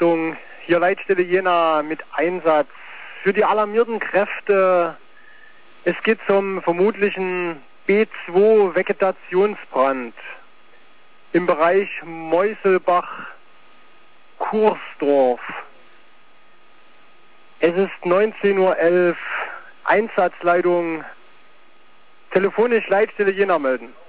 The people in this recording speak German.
Achtung, hier Leitstelle Jena mit Einsatz. Für die alarmierten Kräfte, es geht zum vermutlichen B2 Vegetationsbrand im Bereich Meuselbach-Kursdorf. Es ist 19:11 Uhr, Einsatzleitung, telefonisch Leitstelle Jena melden.